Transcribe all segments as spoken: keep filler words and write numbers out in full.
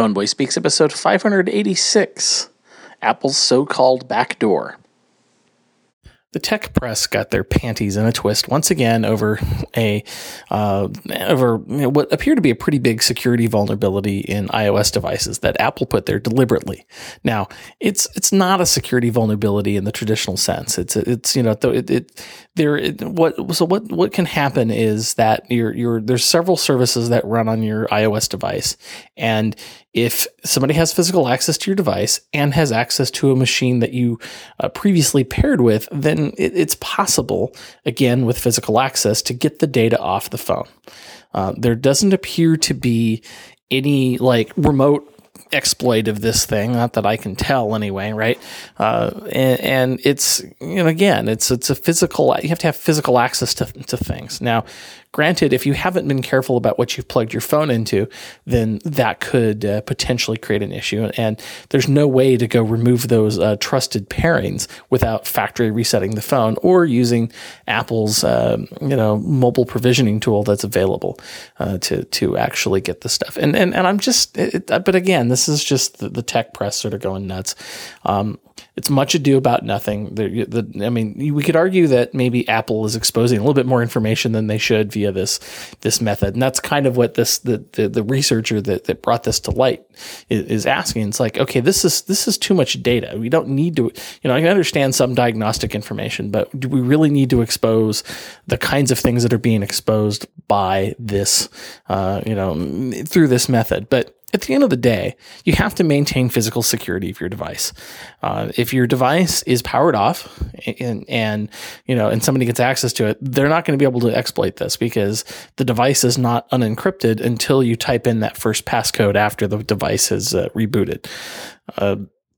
Phoneboy Speaks, episode five eighty-six, Apple's so-called backdoor. The tech press got their panties in a twist once again over a uh, over you know, what appeared to be a pretty big security vulnerability in iOS devices that Apple put there deliberately. Now, it's it's not a security vulnerability in the traditional sense. It's it's you know it, it there it, what so what what can happen is that you're you're there's several services that run on your iOS device, and if somebody has physical access to your device and has access to a machine that you uh, previously paired with, then it, it's possible, again, with physical access, to get the data off the phone. Uh, there doesn't appear to be any like remote exploit of this thing, not that I can tell anyway, right? Uh, and, and it's, you know, again, it's it's a physical, you have to have physical access to, to things. Now, granted, if you haven't been careful about what you've plugged your phone into, then that could uh, potentially create an issue. And there's no way to go remove those uh, trusted pairings without factory resetting the phone or using Apple's, uh, you know, mobile provisioning tool that's available uh, to to actually get the stuff. And and and I'm just, it, but again, this is just the, the tech press sort of going nuts. Um, It's much ado about nothing. The, the, I mean, we could argue that maybe Apple is exposing a little bit more information than they should via this this method, and that's kind of what this the the, the researcher that, that brought this to light is, is asking. It's like, okay, this is this is too much data. We don't need to. You know, I can understand some diagnostic information, but do we really need to expose the kinds of things that are being exposed by this, uh, you know, through this method? But at the end of the day, you have to maintain physical security of your device. Uh, if your device is powered off and, and, you know, and somebody gets access to it, they're not going to be able to exploit this because the device is not unencrypted until you type in that first passcode after the device is uh, rebooted. Uh,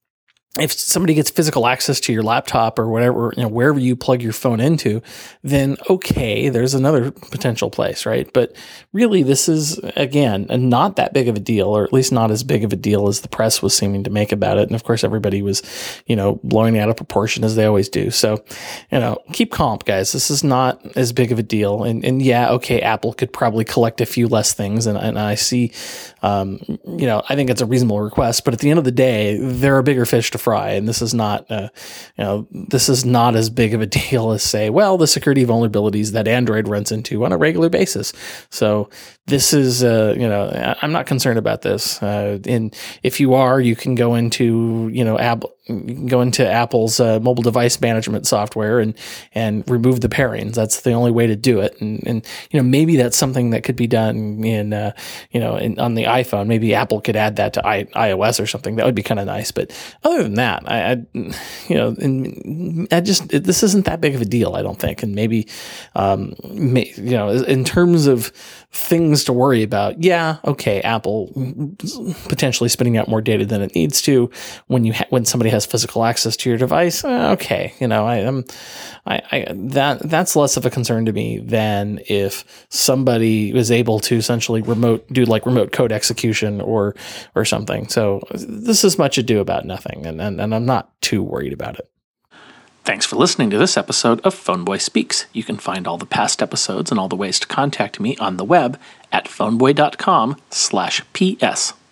If somebody gets physical access to your laptop or whatever, you know, wherever you plug your phone into, then okay, there's another potential place, right? But really, this is, again, not that big of a deal, or at least not as big of a deal as the press was seeming to make about it. And of course, everybody was, you know, blowing it out of proportion as they always do. So, you know, keep calm, guys. This is not as big of a deal. And and yeah, okay, Apple could probably collect a few less things. And, and I see, um, you know, I think it's a reasonable request. But at the end of the day, there are bigger fish to fry, and this is not, uh, you know, this is not as big of a deal as say, well, the security vulnerabilities that Android runs into on a regular basis. So this is, uh, you know, I'm not concerned about this. Uh, and if you are, you can go into, you know, Apple. You can go into Apple's uh, mobile device management software and and remove the pairings. That's the only way to do it. And and you know, maybe that's something that could be done in uh, you know in, on the iPhone. Maybe Apple could add that to I, iOS or something. That would be kind of nice. But other than that, I, I you know, and I just it, this isn't that big of a deal, I don't think. And maybe um, may, you know, in terms of things to worry about, yeah, okay, Apple potentially spitting out more data than it needs to when you ha- when somebody has physical access to your device. Okay, you know, I am, I, I that that's less of a concern to me than if somebody was able to essentially remote do like remote code execution or or something. So this is much ado about nothing, and and, and I'm not too worried about it. Thanks for listening to this episode of Phoneboy Speaks. You can find all the past episodes and all the ways to contact me on the web at phoneboy dot com slash P S.